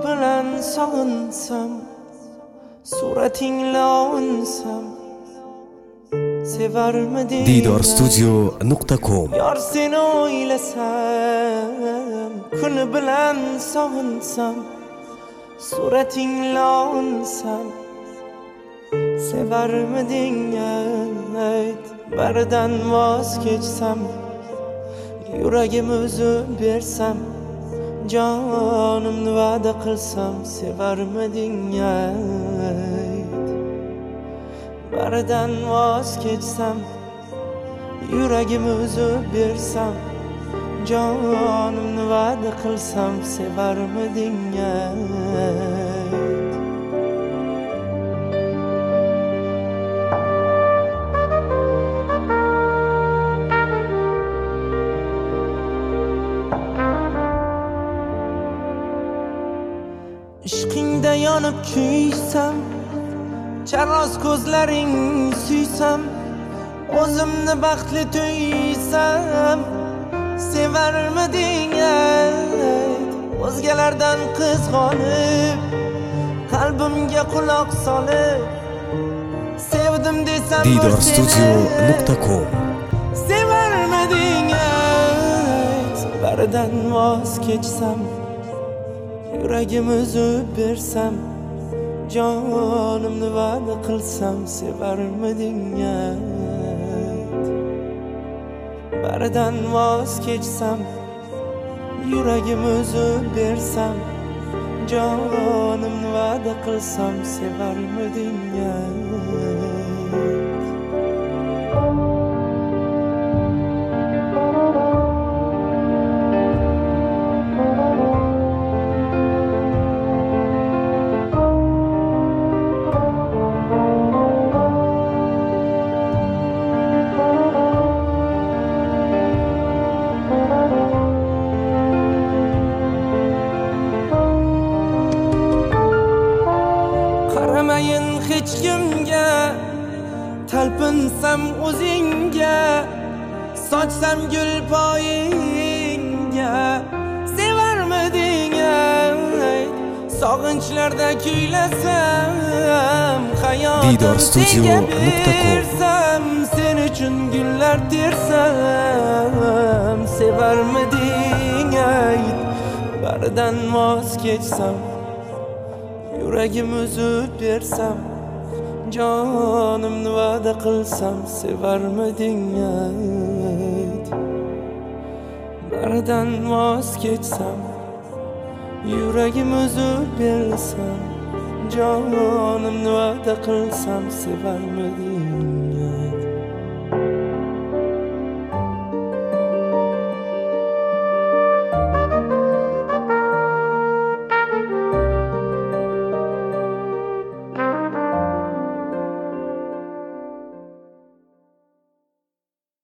bilan sog'insam, suratingla unsam, sevarmiding? Didorstudio.com. Yor seni o'ylasam, kuni bilan sog'insam, suratingla unsam, sevarmiding? Ayt, baridan voz kechsam, yuragim uzib bersam, jonimni va'da qilsam, sevarmiding? Ayt, baridan voz kechsam, yuragim uzib bersam, jonimni va'da qilsam, sevarmiding? Ayt. Ishqingda yonib kuysam, charroz ko'zlaring suysam, o'zimni baxtli tuysam, sevarmiding? Ayt, o'zgalardan qizg'onib, qalbimga quloq solib, sevdim desam Didorstudio.com. sevarmiding? Ayt, baridan voz kechsam, yuragim uzib bersam, jonimni va'da qilsam, sevarmiding? Ayt, baridan voz kechsam, yuragim uzib bersam, jonimni va'da qilsam, sevarmiding? Ayt. Qaramayin hech kimga, talpinsam o'zingga, sochsam gul poyingga, sevarmiding? Ayt, sog'inchlarda kuylasam, hayotim Didorstudio.com. sen uchun gullar tersam, sevarmiding? Ayt, baridan voz kechsam, yuragim uzib bersam, jonimni va'da qilsam, sevarmiding? Ayt, baridan voz kechsam, yuragim uzib bersam, jonimni va'da qilsam, sevarmiding?